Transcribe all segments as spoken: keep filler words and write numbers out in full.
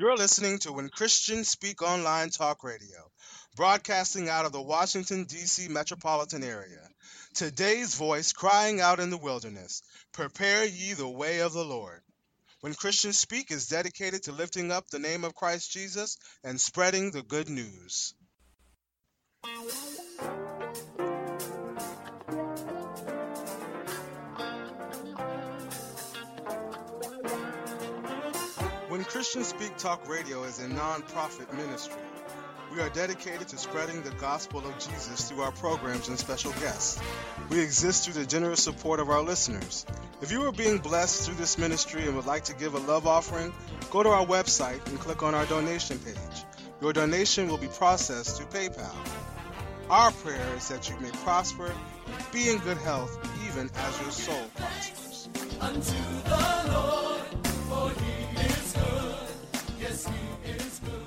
You're listening to When Christians Speak Online Talk Radio, broadcasting out of the Washington, D C metropolitan area. Today's voice crying out in the wilderness, prepare ye the way of the Lord. When Christians Speak is dedicated to lifting up the name of Christ Jesus and spreading the good news. When Christians Speak Talk Radio is a non-profit ministry. We are dedicated to spreading the gospel of Jesus through our programs and special guests. We exist through the generous support of our listeners. If you are being blessed through this ministry and would like to give a love offering, go to our website and click on our donation page. Your donation will be processed through PayPal. Our prayer is that you may prosper, be in good health, even as your soul prospers. Unto the Lord, for he is good. Yes, he is good.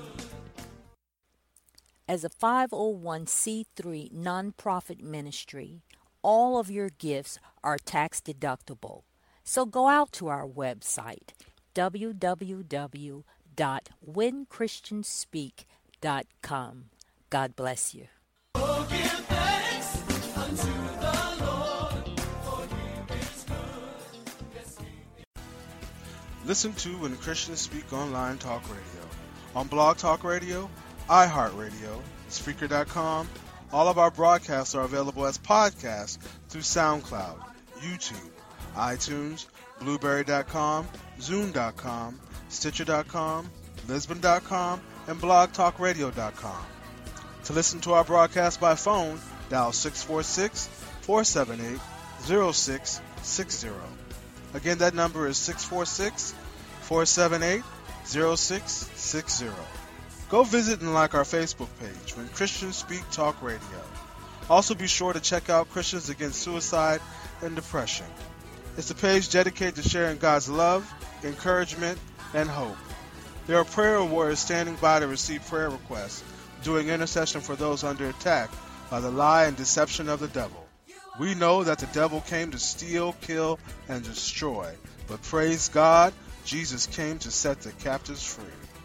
As a five oh one c three nonprofit ministry, all of your gifts are tax deductible. So go out to our website, w w w dot when christians speak dot com. God bless you. Oh, give thanks unto the Lord, for he is good. Yes, he is. Listen to When Christians Speak Online Talk Radio. On Blog Talk Radio, iHeartRadio, Spreaker dot com. All of our broadcasts are available as podcasts through SoundCloud, YouTube, iTunes, Blueberry dot com, Zoom dot com, Stitcher dot com, Lisbon dot com, and Blog Talk Radio dot com. To listen to our broadcast by phone, dial six four six, four seven eight, zero six six zero. Again, that number is six four six, four seven eight, zero six six zero. Go visit and like our Facebook page, When Christians Speak Talk Radio. Also be sure to check out Christians Against Suicide and Depression. It's a page dedicated to sharing God's love, encouragement, and hope. There are prayer warriors standing by to receive prayer requests, doing intercession for those under attack by the lie and deception of the devil. We know that the devil came to steal, kill, and destroy, but praise God, Jesus came to set the captives free.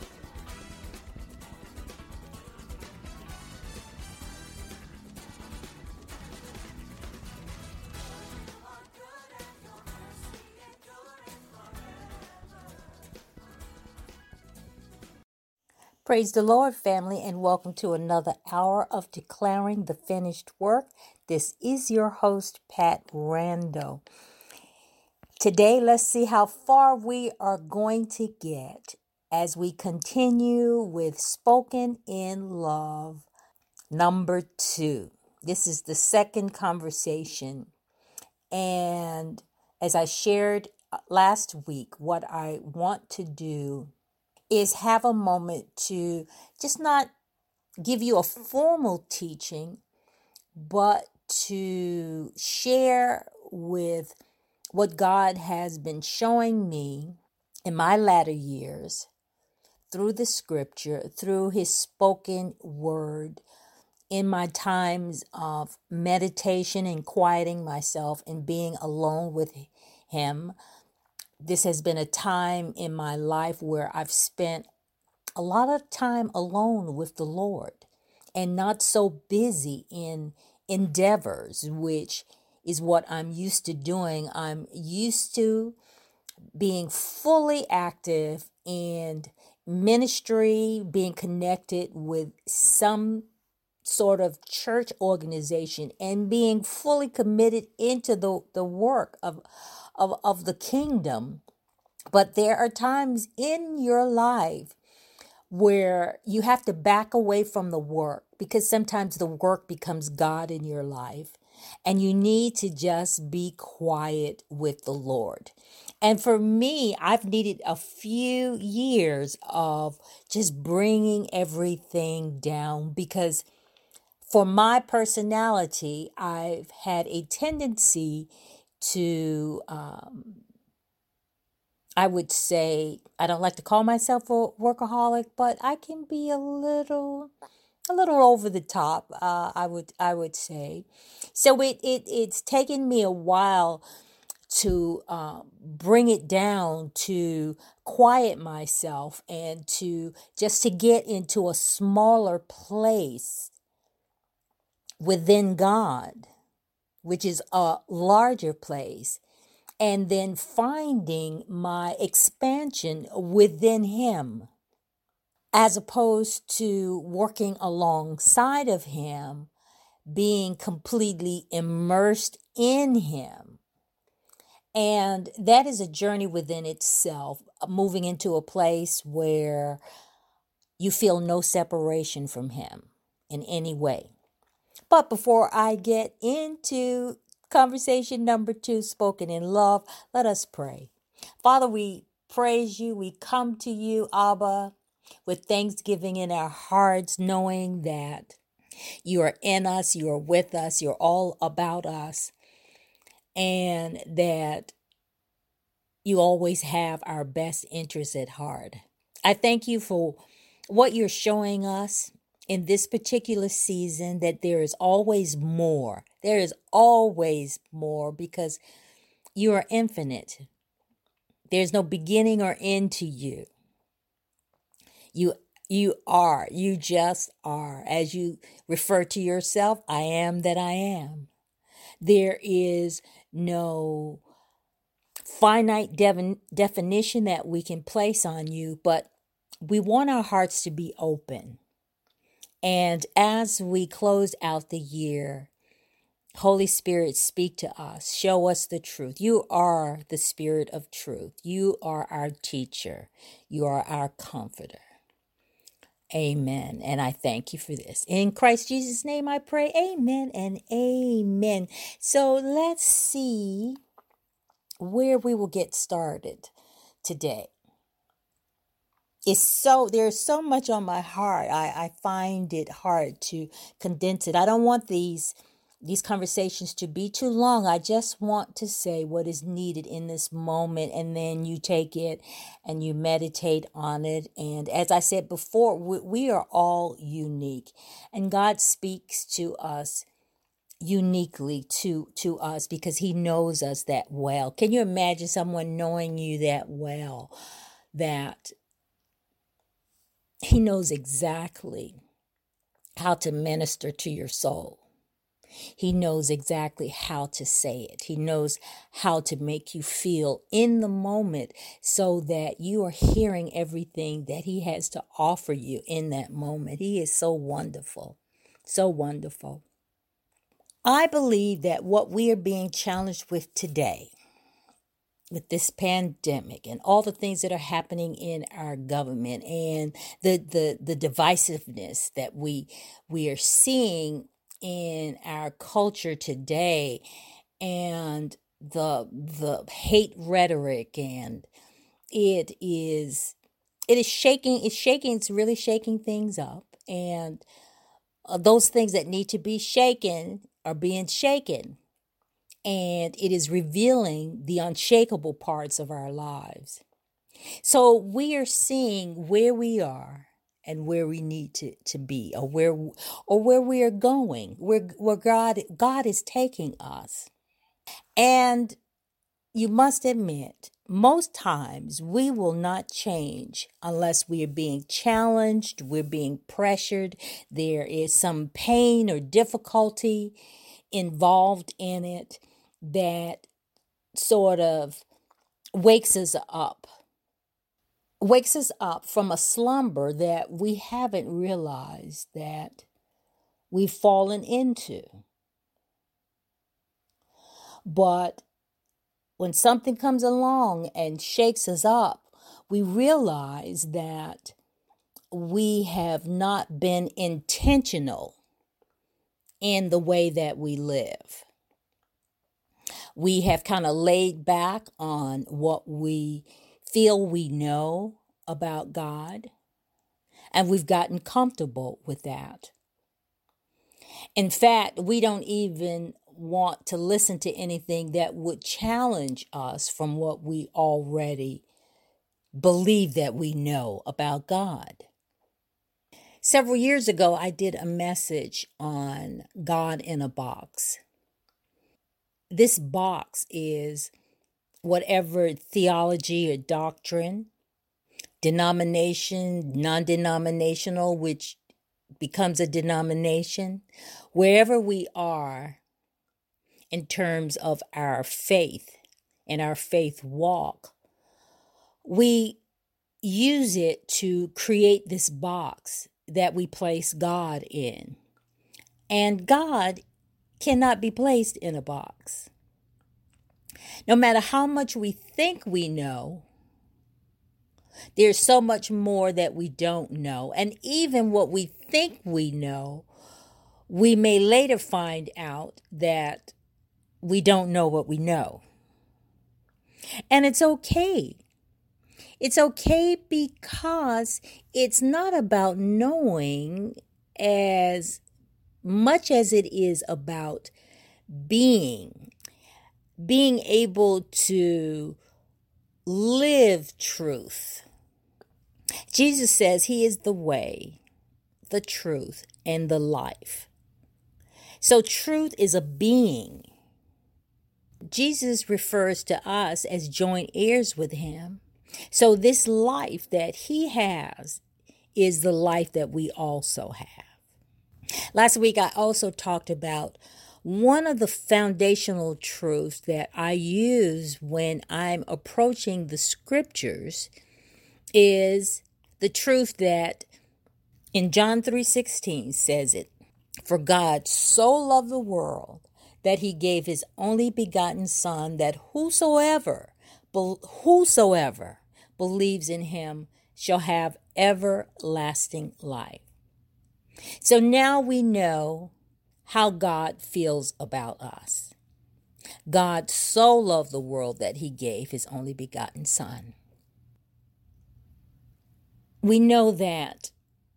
Praise the Lord, family, and welcome to another hour of Declaring the Finished Work. This is your host, Pat Rando. Today, let's see how far we are going to get as we continue with Spoken in Love, number two. This is the second conversation. And as I shared last week, what I want to do is have a moment to just not give you a formal teaching, but to share with what God has been showing me in my latter years through the scripture, through his spoken word, in my times of meditation and quieting myself and being alone with him. This has been a time in my life where I've spent a lot of time alone with the Lord and not so busy in endeavors, which is what I'm used to doing. I'm used to being fully active in ministry, being connected with some sort of church organization and being fully committed into the, the work of, of, of the kingdom. But there are times in your life where you have to back away from the work because sometimes the work becomes God in your life and you need to just be quiet with the Lord. And for me, I've needed a few years of just bringing everything down because for my personality, I've had a tendency to, um, I would say, I don't like to call myself a workaholic, but I can be a little, a little over the top. Uh, I would, I would say. So it, it, it's taken me a while to uh, bring it down, to quiet myself, and to just to get into a smaller place within God, which is a larger place, and then finding my expansion within Him, as opposed to working alongside of Him, being completely immersed in Him. And that is a journey within itself, moving into a place where you feel no separation from Him in any way. But before I get into conversation number two, spoken in love, let us pray. Father, we praise you. We come to you, Abba, with thanksgiving in our hearts, knowing that you are in us, you are with us, you're all about us, and that you always have our best interests at heart. I thank you for what you're showing us in this particular season, that there is always more. There is always more because you are infinite. There's no beginning or end to you. You you are, you just are. As you refer to yourself, I am that I am. There is no finite dev- definition that we can place on you, but we want our hearts to be open. And as we close out the year, Holy Spirit, speak to us. Show us the truth. You are the Spirit of truth. You are our teacher. You are our comforter. Amen. And I thank you for this. In Christ Jesus' name I pray. Amen and amen. So let's see where we will get started today. It's so there's so much on my heart. I, I find it hard to condense it. I don't want these these conversations to be too long. I just want to say what is needed in this moment, and then you take it and you meditate on it. And as I said before, we, we are all unique, and God speaks to us uniquely to to us because He knows us that well. Can you imagine someone knowing you that well, that He knows exactly how to minister to your soul? He knows exactly how to say it. He knows how to make you feel in the moment so that you are hearing everything that He has to offer you in that moment. He is so wonderful, so wonderful. I believe that what we are being challenged with today, with this pandemic and all the things that are happening in our government, and the the the divisiveness that we we are seeing in our culture today, and the the hate rhetoric, and it is it is shaking it's shaking it's really shaking things up, and uh, those things that need to be shaken are being shaken, and it is revealing the unshakable parts of our lives. So we are seeing where we are and where we need to, to be, or where or where we are going, where where God God is taking us. And you must admit, most times we will not change unless we are being challenged, we're being pressured, there is some pain or difficulty involved in it that sort of wakes us up, wakes us up from a slumber that we haven't realized that we've fallen into. But when something comes along and shakes us up, we realize that we have not been intentional in the way that we live. We have kind of laid back on what we feel we know about God, and we've gotten comfortable with that. In fact, we don't even want to listen to anything that would challenge us from what we already believe that we know about God. Several years ago, I did a message on God in a box. This box is whatever theology or doctrine, denomination, non-denominational, which becomes a denomination, wherever we are in terms of our faith and our faith walk, we use it to create this box that we place God in. And God cannot be placed in a box. No matter how much we think we know, there's so much more that we don't know. And even what we think we know, we may later find out that we don't know what we know. And it's okay. It's okay because it's not about knowing as much as it is about being. Being able to live truth. Jesus says he is the way, the truth, and the life. So truth is a being. Jesus refers to us as joint heirs with him. So this life that he has is the life that we also have. Last week, I also talked about one of the foundational truths that I use when I'm approaching the scriptures is the truth that in John three sixteen says it, "For God so loved the world that he gave his only begotten Son, that whosoever, whosoever believes in him shall have everlasting life." So now we know how God feels about us. God so loved the world that he gave his only begotten Son. We know that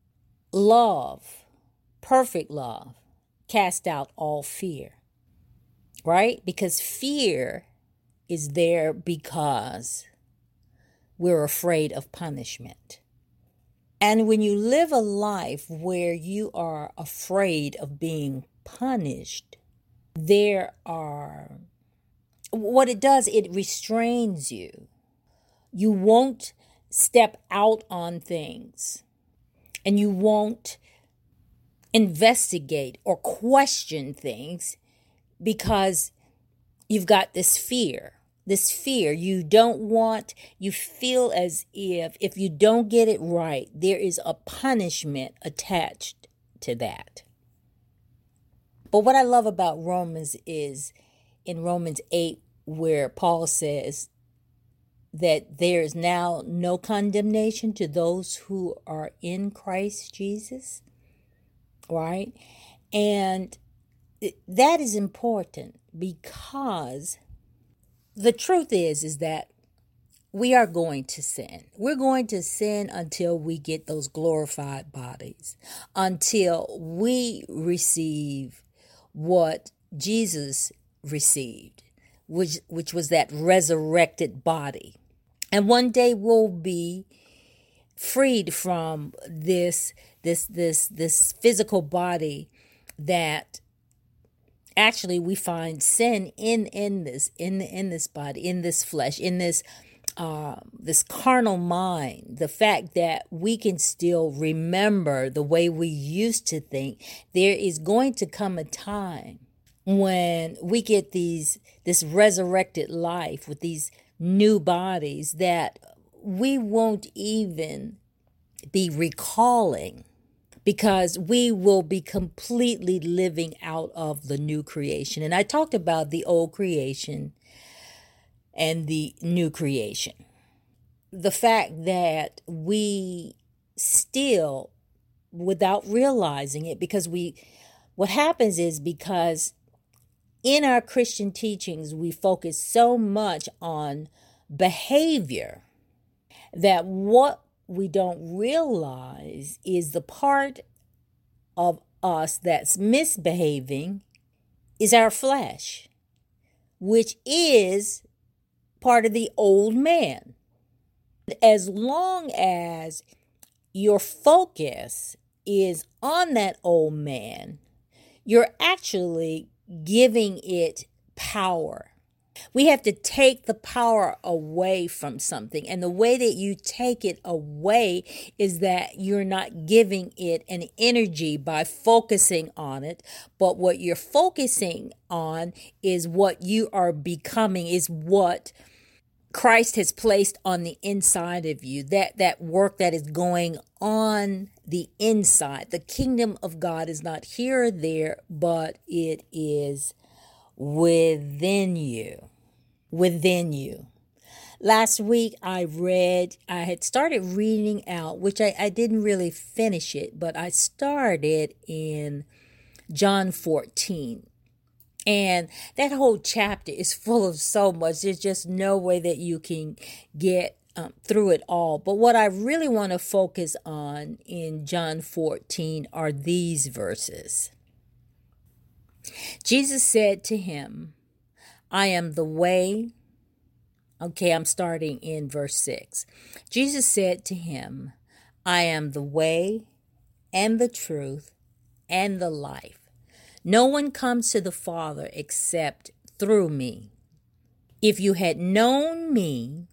love, perfect love, casts out all fear, right? Because fear is there because we're afraid of punishment. And when you live a life where you are afraid of being punished, there are, what it does, it restrains you. You won't step out on things, and you won't investigate or question things because you've got this fear. This fear, you don't want, you feel as if, if you don't get it right, there is a punishment attached to that. But what I love about Romans is in Romans eight, where Paul says that there is now no condemnation to those who are in Christ Jesus, right? And that is important because the truth is, is that we are going to sin. We're going to sin until we get those glorified bodies, until we receive what Jesus received, which, which was that resurrected body. And one day we'll be freed from this, this, this, this physical body that actually we find sin in, in this, in, in this body, in this flesh, in this, uh, this carnal mind. The fact that we can still remember the way we used to think. There is going to come a time when we get these, this resurrected life with these new bodies that we won't even be recalling, because we will be completely living out of the new creation. And I talked about the old creation and the new creation. The fact that we still, without realizing it, because we, what happens is because in our Christian teachings, we focus so much on behavior that what we don't realize is the part of us that's misbehaving is our flesh, which is part of the old man. As long as your focus is on that old man, you're actually giving it power. We have to take the power away from something. And the way that you take it away is that you're not giving it an energy by focusing on it. But what you're focusing on is what you are becoming, is what Christ has placed on the inside of you. That, that work that is going on the inside. The kingdom of God is not here or there, but it is within you. Within you. Last week I read, I had started reading out, which I, I didn't really finish it, but I started in John fourteen. And that whole chapter is full of so much. There's just no way that you can get um, through it all. But what I really want to focus on in John fourteen are these verses. Jesus said to him, I am the way. Okay, I'm starting in verse six. Jesus said to him, I am the way and the truth and the life. No one comes to the Father except through me. If you had known me,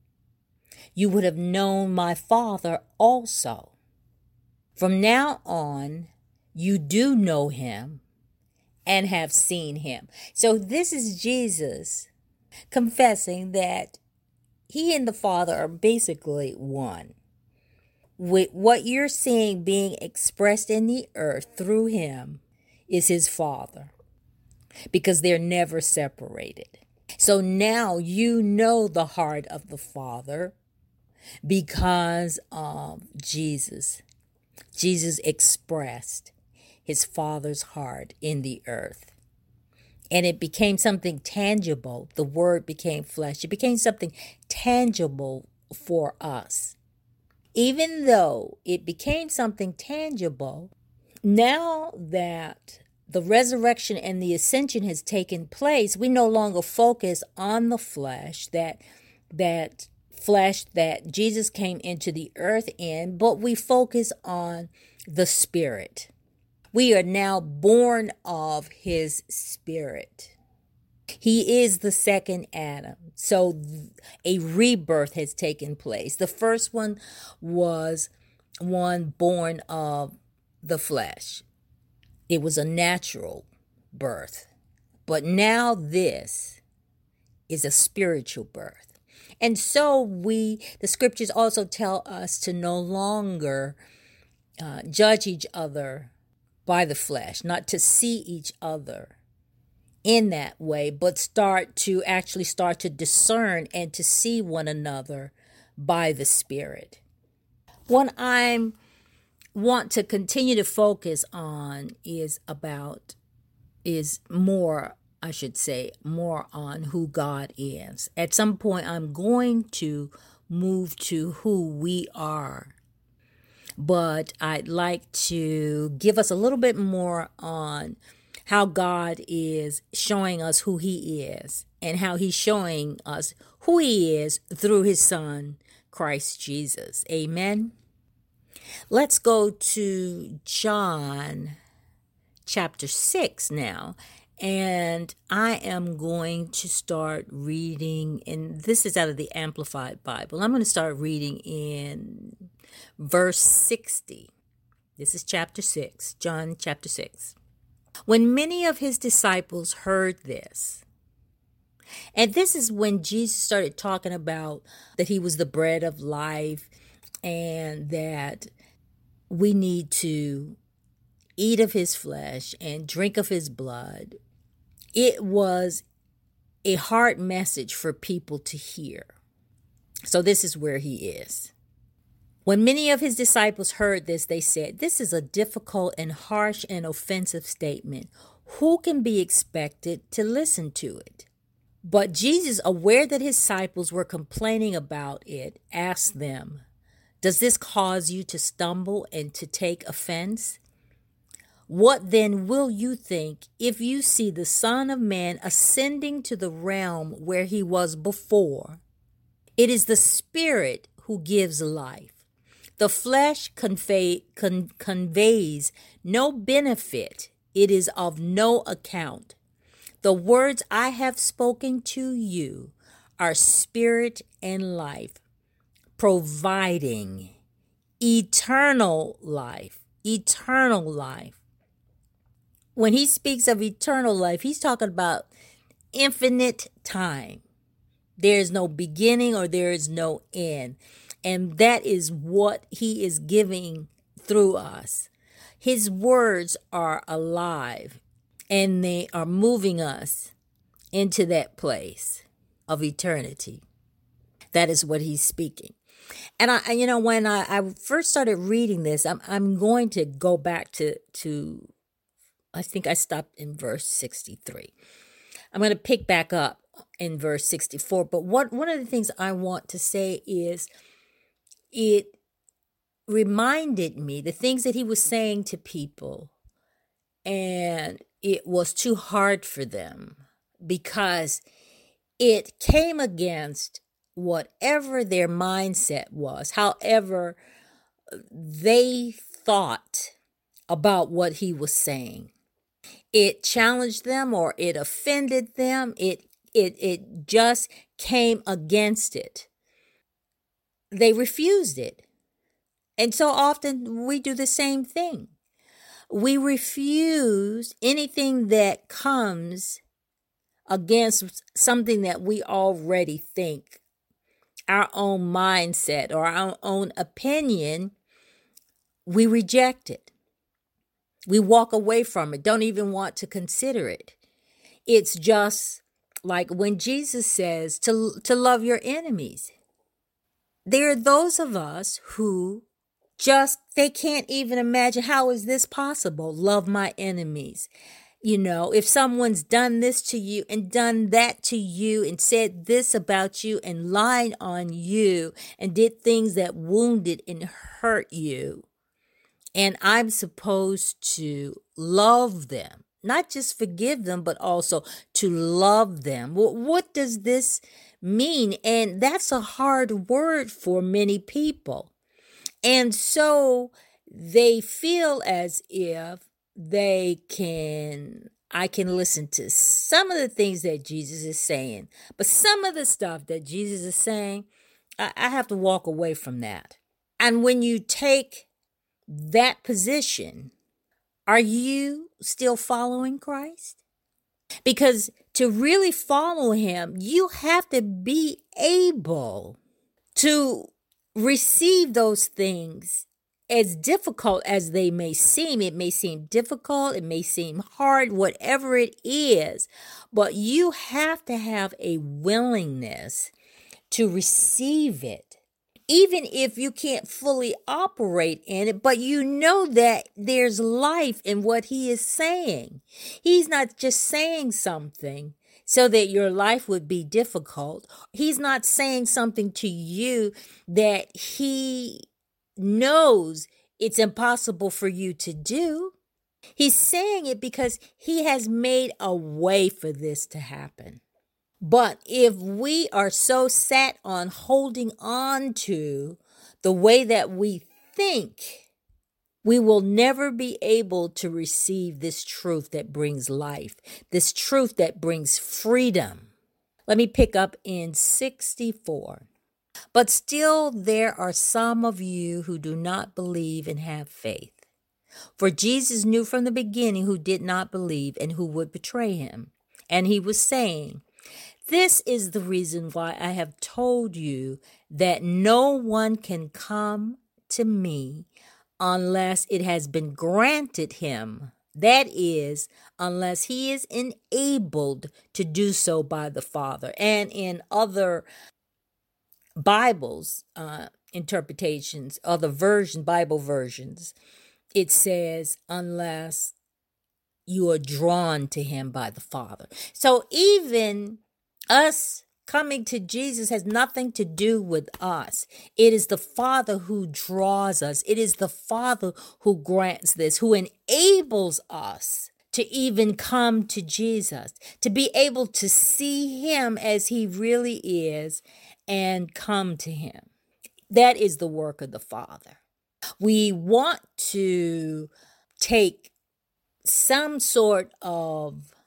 you would have known my Father also. From now on, you do know him and have seen him. So this is Jesus confessing that he and the Father are basically one. With what you're seeing being expressed in the earth through him is his Father, because they're never separated. So now you know the heart of the Father because of Jesus. Jesus expressed his Father's heart in the earth. And it became something tangible. The Word became flesh. It became something tangible for us. Even though it became something tangible, now that the resurrection and the ascension has taken place, we no longer focus on the flesh, that that flesh that Jesus came into the earth in, but we focus on the Spirit. We are now born of his Spirit. He is the second Adam. So a rebirth has taken place. The first one was one born of the flesh. It was a natural birth. But now this is a spiritual birth. And so we, the scriptures also tell us to no longer uh, judge each other by the flesh, not to see each other in that way, but start to actually start to discern and to see one another by the Spirit. What I want to continue to focus on is about, is more, I should say, more on who God is. At some point, I'm going to move to who we are. But I'd like to give us a little bit more on how God is showing us who he is and how he's showing us who he is through his Son, Christ Jesus. Amen. Let's go to John chapter six now. And I am going to start reading, and this is out of the Amplified Bible. I'm going to start reading in verse sixty. This is chapter six, John chapter six. When many of his disciples heard this, and this is when Jesus started talking about that he was the bread of life and that we need to eat of his flesh and drink of his blood. It was a hard message for people to hear. So this is where he is. When many of his disciples heard this, they said, "This is a difficult and harsh and offensive statement. Who can be expected to listen to it?" But Jesus, aware that his disciples were complaining about it, asked them, "Does this cause you to stumble and to take offense? What then will you think if you see the Son of Man ascending to the realm where he was before? It is the Spirit who gives life. The flesh convey, con, conveys no benefit. It is of no account. The words I have spoken to you are spirit and life, providing eternal life, eternal life. When he speaks of eternal life, he's talking about infinite time. There is no beginning or there is no end. And that is what he is giving through us. His words are alive and they are moving us into that place of eternity. That is what he's speaking. And I, you know, when I, I first started reading this, I'm I'm going to go back to to I think I stopped in verse sixty-three. I'm going to pick back up in verse sixty-four. But what one of the things I want to say is it reminded me the things that he was saying to people, and it was too hard for them because it came against whatever their mindset was, however they thought about what he was saying. It challenged them or it offended them. It it it just came against it. They refused it. And so often we do the same thing. We refuse anything that comes against something that we already think, our own mindset or our own opinion. We reject it. We walk away from it, don't even want to consider it. It's just like when Jesus says to, to love your enemies. There are those of us who just, they can't even imagine, how is this possible? Love my enemies. You know, if someone's done this to you and done that to you and said this about you and lied on you and did things that wounded and hurt you, and I'm supposed to love them, not just forgive them, but also to love them. Well, what does this mean? And that's a hard word for many people. And so they feel as if they can, I can listen to some of the things that Jesus is saying, but some of the stuff that Jesus is saying, I, I have to walk away from that. And when you take that position, are you still following Christ? Because to really follow him, you have to be able to receive those things. As difficult as they may seem, it may seem difficult, it may seem hard, whatever it is, but you have to have a willingness to receive it. Even if you can't fully operate in it, but you know that there's life in what he is saying. He's not just saying something so that your life would be difficult. He's not saying something to you that he knows it's impossible for you to do. He's saying it because he has made a way for this to happen. But if we are so set on holding on to the way that we think, we will never be able to receive this truth that brings life, this truth that brings freedom. Let me pick up in sixty-four. But still there are some of you who do not believe and have faith. For Jesus knew from the beginning who did not believe and who would betray him. And he was saying, this is the reason why I have told you that no one can come to me unless it has been granted him. That is, unless he is enabled to do so by the Father. And in other Bibles, uh, interpretations, other version, Bible versions, it says, unless you are drawn to him by the Father. So even us coming to Jesus has nothing to do with us. It is the Father who draws us. It is the Father who grants this, who enables us to even come to Jesus, to be able to see him as he really is and come to him. That is the work of the Father. We want to take some sort of,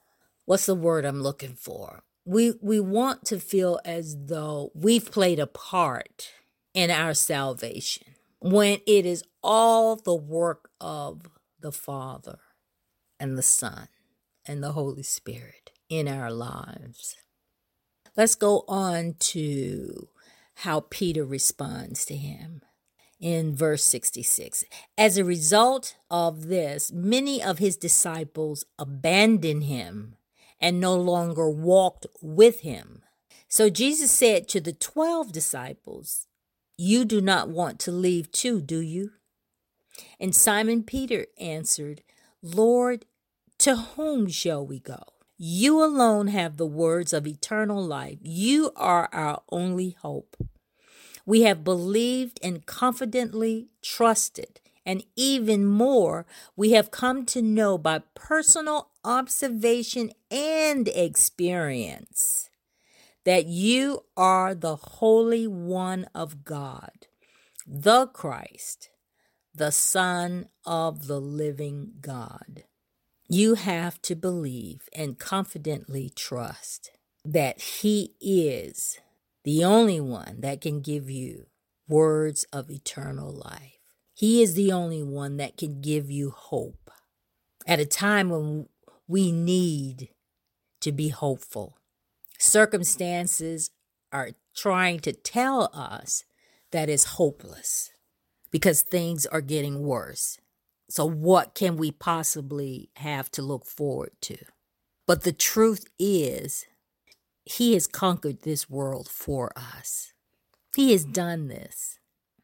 what's the word I'm looking for? We we want to feel as though we've played a part in our salvation when it is all the work of the Father and the Son and the Holy Spirit in our lives. Let's go on to how Peter responds to him in verse sixty-six. As a result of this, many of his disciples abandoned him and no longer walked with him. So Jesus said to the twelve disciples, "You do not want to leave too, do you?" And Simon Peter answered, "Lord, to whom shall we go? You alone have the words of eternal life. You are our only hope. We have believed and confidently trusted, and even more, we have come to know by personal observation and experience that you are the Holy One of God, the Christ, the Son of the living God." You have to believe and confidently trust that He is the only one that can give you words of eternal life. He is the only one that can give you hope at a time when we need to be hopeful. Circumstances are trying to tell us that it's hopeless because things are getting worse. So what can we possibly have to look forward to? But the truth is, He has conquered this world for us. He has done this.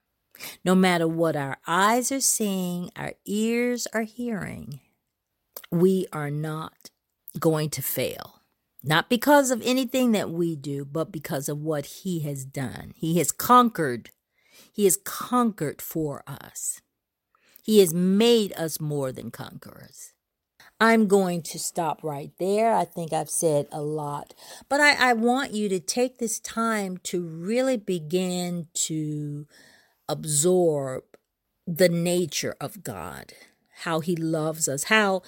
No matter what our eyes are seeing, our ears are hearing, we are not going to fail. Not because of anything that we do, but because of what He has done. He has conquered. He has conquered for us. He has made us more than conquerors. I'm going to stop right there. I think I've said a lot, but I, I want you to take this time to really begin to absorb the nature of God, how He loves us, how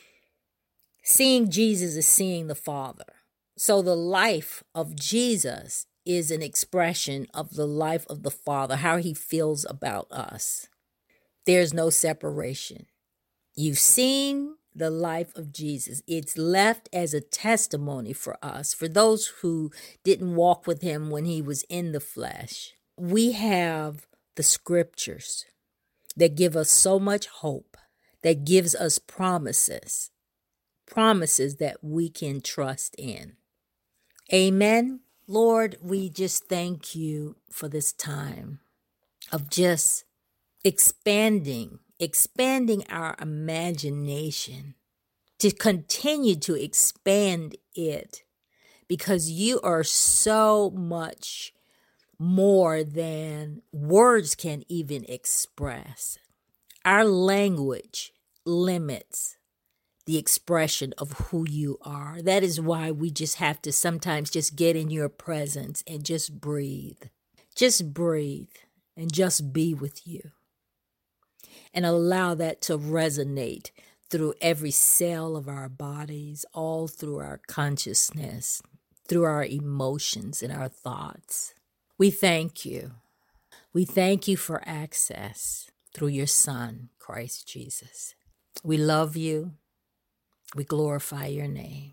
seeing Jesus is seeing the Father. So the life of Jesus is an expression of the life of the Father, how He feels about us. There's no separation. You've seen the life of Jesus. It's left as a testimony for us, for those who didn't walk with Him when He was in the flesh. We have the scriptures that give us so much hope, that gives us promises, promises that we can trust in. Amen. Lord, we just thank You for this time of just expanding, expanding our imagination, to continue to expand it, because You are so much more than words can even express. Our language limits the expression of who You are. That is why we just have to sometimes just get in Your presence and just breathe. Just breathe and just be with You. And allow that to resonate through every cell of our bodies, all through our consciousness, through our emotions and our thoughts. We thank You. We thank You for access through Your Son, Christ Jesus. We love You. We glorify Your name.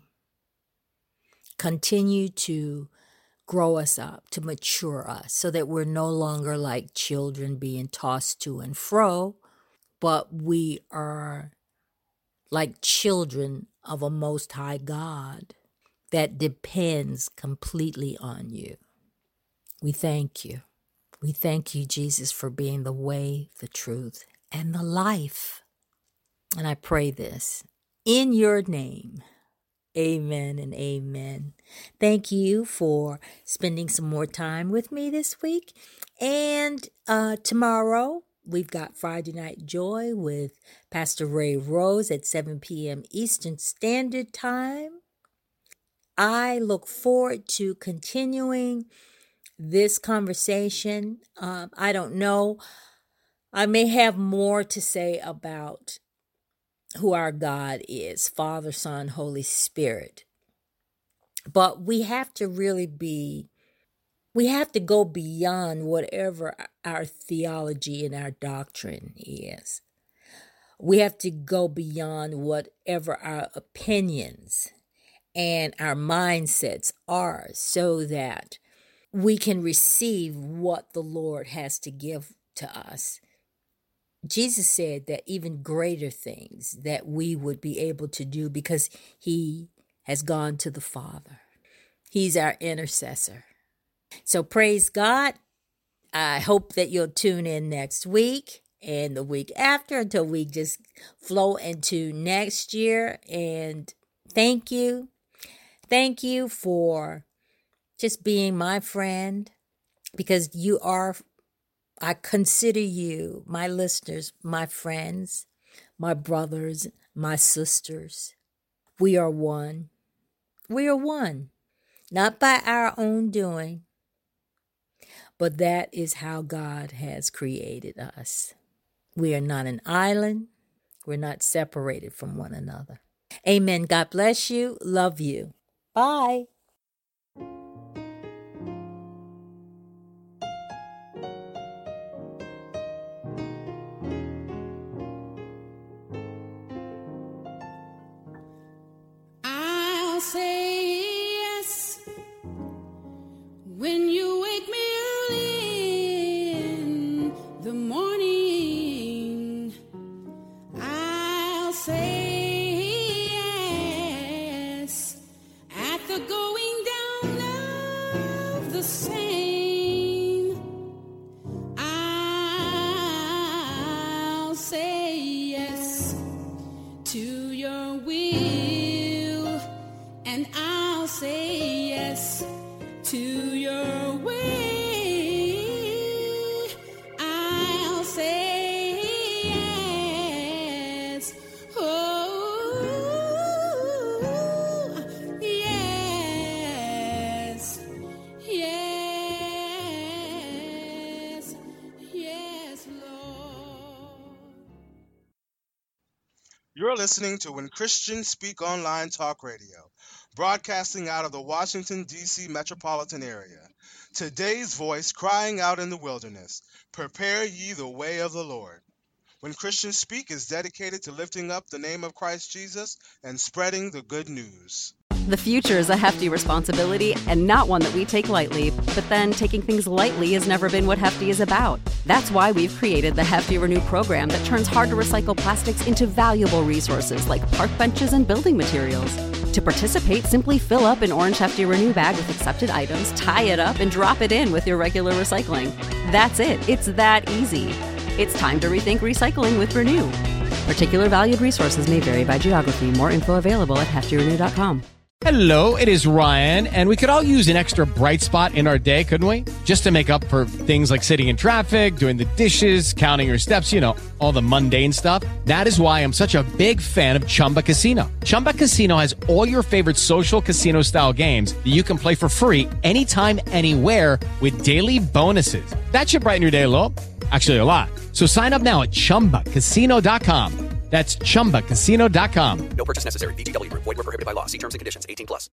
Continue to grow us up, to mature us, so that we're no longer like children being tossed to and fro, but we are like children of a Most High God that depends completely on You. We thank You. We thank You, Jesus, for being the way, the truth, and the life. And I pray this in Your name. Amen and amen. Thank you for spending some more time with me this week. And uh, tomorrow, we've got Friday Night Joy with Pastor Ray Rose at seven p.m. Eastern Standard Time. I look forward to continuing this conversation. Um, I don't know. I may have more to say about who our God is, Father, Son, Holy Spirit. But we have to really be, we have to go beyond whatever our theology and our doctrine is. We have to go beyond whatever our opinions and our mindsets are so that we can receive what the Lord has to give to us. Jesus said that even greater things that we would be able to do because he has gone to the Father. He's our intercessor. So praise God. I hope that you'll tune in next week and the week after until we just flow into next year. And thank you. Thank you for just being my friend, because you are, I consider you, my listeners, my friends, my brothers, my sisters. We are one. We are one, not by our own doing, but that is how God has created us. We are not an island. We're not separated from one another. Amen. God bless you. Love you. Bye. I'll say yes when you wake me early in the morning. I'll say yes at the going down of the same. I'll say yes to your will, and I'll say yes to your way. I'll say yes. Oh, yes. Yes. Yes, Lord. You're listening to When Christians Speak Online Talk Radio, broadcasting out of the Washington, D C metropolitan area. Today's voice crying out in the wilderness, prepare ye the way of the Lord. When Christians Speak is dedicated to lifting up the name of Christ Jesus and spreading the good news. The future is a hefty responsibility and not one that we take lightly. But then taking things lightly has never been what Hefty is about. That's why we've created the Hefty Renew program that turns hard-to-recycle plastics into valuable resources like park benches and building materials. To participate, simply fill up an orange Hefty Renew bag with accepted items, tie it up, and drop it in with your regular recycling. That's it. It's that easy. It's time to rethink recycling with Renew. Particular valued resources may vary by geography. More info available at hefty renew dot com. Hello, it is Ryan, and we could all use an extra bright spot in our day, couldn't we? Just to make up for things like sitting in traffic, doing the dishes, counting your steps, you know, all the mundane stuff. That is why I'm such a big fan of Chumba Casino. Chumba Casino has all your favorite social casino-style games that you can play for free anytime, anywhere with daily bonuses. That should brighten your day a little. Actually, a lot. So sign up now at chumba casino dot com. That's chumba casino dot com. No purchase necessary. V G W Group. Void where prohibited by law. See terms and conditions. eighteen plus.